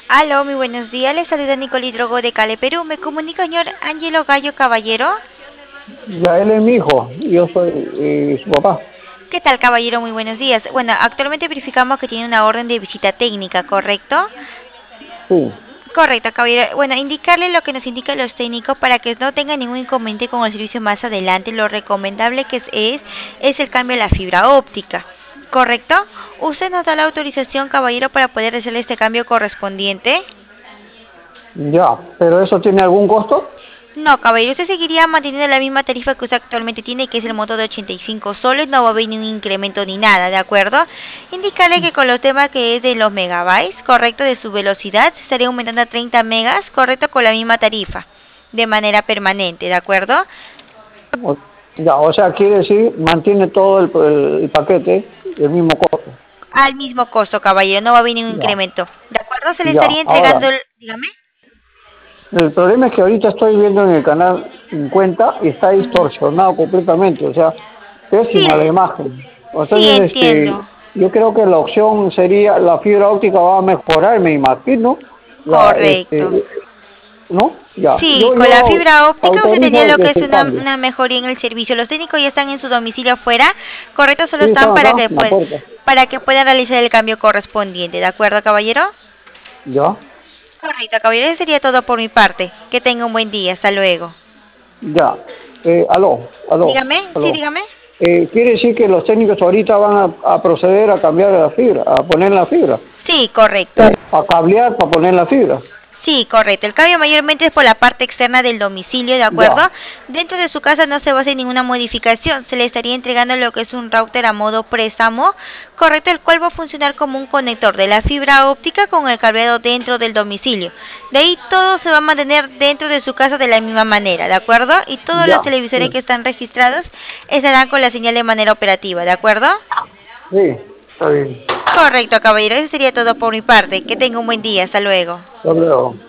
Aló, muy buenos días. Les saluda Nicole Drogo de Cali, Perú. Me comunica señor Ángelo Gallo Caballero. Ya él es mi hijo, yo soy su papá. ¿Qué tal, caballero? Muy buenos días. Bueno, actualmente verificamos que tiene una orden de visita técnica, ¿correcto? Sí, Correcto, caballero. Bueno, indicarle lo que nos indican los técnicos para que no tenga ningún inconveniente con el servicio más adelante. Lo recomendable que es el cambio de la fibra óptica. ¿Correcto? ¿Usted nos da la autorización, caballero, para poder hacerle este cambio correspondiente? ya, pero ¿eso tiene algún costo? No, caballero, usted seguiría manteniendo la misma tarifa que usted actualmente tiene, que es el monto de 85 soles, no va a haber ningún incremento ni nada, ¿de acuerdo? Indicarle que con los temas que es de los megabytes, correcto, de su velocidad, se estaría aumentando a 30 megas, correcto, con la misma tarifa, de manera permanente, ¿de acuerdo? O, ya, o sea, quiere decir, mantiene todo el paquete, el mismo costo. Al mismo costo, caballero, no va a haber ningún Ya, incremento, ¿de acuerdo? Se le ya. estaría Ahora, entregando, dígame. el problema es que ahorita estoy viendo en el canal 50 y está distorsionado completamente, o sea, Sí, pésima la imagen. sí, Entonces, entiendo. yo creo que la opción sería, la fibra óptica va a mejorar, me imagino, Correcto. ¿no? Ya, Sí, yo, con la yo fibra óptica usted tenía autorizo lo que que es se cambie. una mejoría en el servicio. Los técnicos ya están en su domicilio afuera, correcto, solo Sí, están están acá, en la puerta. para que puedan realizar el cambio correspondiente, ¿de acuerdo, caballero? Ya, Correcto, caballero, eso sería todo por mi parte. Que tenga un buen día, hasta luego. ya. Dígame, sí, Aló. dígame. Quiere decir que los técnicos ahorita van a proceder a cambiar la fibra, a poner la fibra, Sí, correcto. a cablear para poner la fibra. Sí, correcto. El cambio mayormente es por la parte externa del domicilio, ¿de acuerdo? Ya, Dentro de su casa no se va a hacer ninguna modificación. Se le estaría entregando lo que es un router a modo préstamo, correcto, el cual va a funcionar como un conector de la fibra óptica con el cableado dentro del domicilio. De ahí todo se va a mantener dentro de su casa de la misma manera, ¿de acuerdo? Y todos los ya, televisores que sí, están registrados estarán con la señal de manera operativa, ¿de acuerdo? sí, está bien. Correcto, caballero. Eso sería todo por mi parte. Que tenga un buen día. Hasta luego. Hasta luego.